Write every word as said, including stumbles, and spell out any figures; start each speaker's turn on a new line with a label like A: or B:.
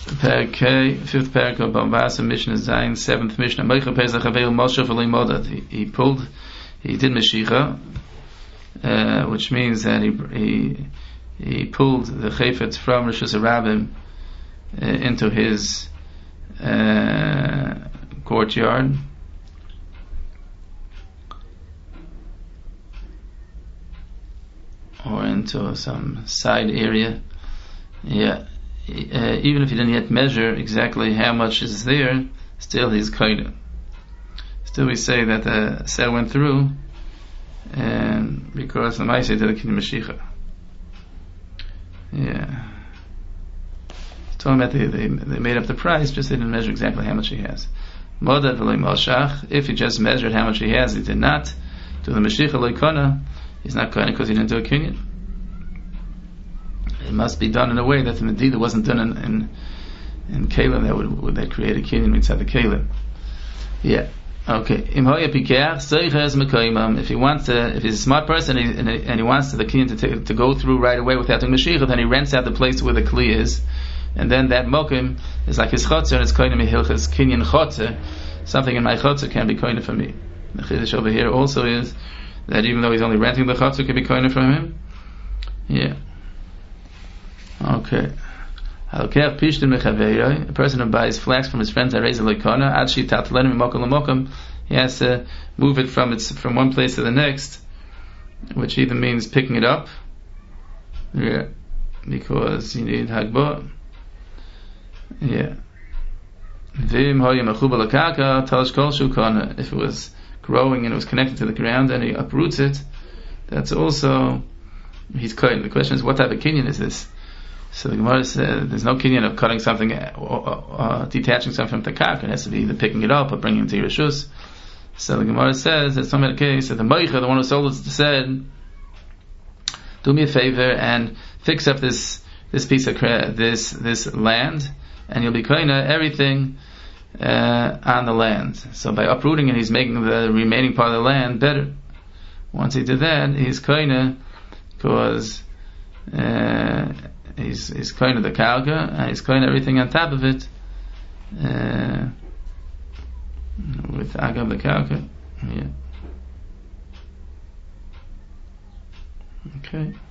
A: Perkei, fifth parak of Bavasa, Mishnah Zayin, seventh Mishnah. Meicha Pesach Aveil Moshe V'lei Modad. He pulled, he did Meshicha, uh, which means that he he he pulled the Chayfetz from Rishus Harabim uh, into his uh, courtyard. Or into some side area. Yeah. Uh, even if he didn't yet measure exactly how much is there, still he's koine. Still we say that the cell went through, and because the Maaseh did the Kinyan Mashiach. Yeah. Talking about they, they they made up the price, just they didn't measure exactly how much he has. Modad v'lei Malshach, if he just measured how much he has, he did not do the Mashiach loikona, he's not koine because he didn't do a Kinyan. It must be done in a way that the Medida wasn't done in in, in Kalim, that would, would that create a Kinyan inside the Kalim. Yeah. Okay. If he wants to, if he's a smart person and he, and he, and he wants to, the Kinyan to, take, to go through right away without doing Mashiach, then he rents out the place where the Kli is, and then that Mokim is like his Chotzer, and it's Koine Mehilchas Kinyan Chotzer. Something in my Chotzer can be Koine for me. The Chiddush over here also is that even though he's only renting the Chotzer, can be Koine from him. Yeah. Okay. A person who buys flax from his friends that raise a loikona, he has to move it from its from one place to the next, which either means picking it up, yeah, because you need hagbo, yeah. If it was growing and it was connected to the ground and he uproots it, that's also he's cutting. The question is, what type of kinyan is this? So the Gemara says there's no kinyan of cutting something or, or, or detaching something from the karka. It has to be either picking it up or bringing it to your rishus. So the Gemara says there's some case that the Meicha, the one who sold it, said, "Do me a favor and fix up this this piece of this this land, and you'll be koina everything uh, on the land." So by uprooting it, he's making the remaining part of the land better. Once he did that, he's koina because. Uh, He's he's kind of the karka, and he's kind of everything on top of it, uh, with agav the karka. Yeah. Okay.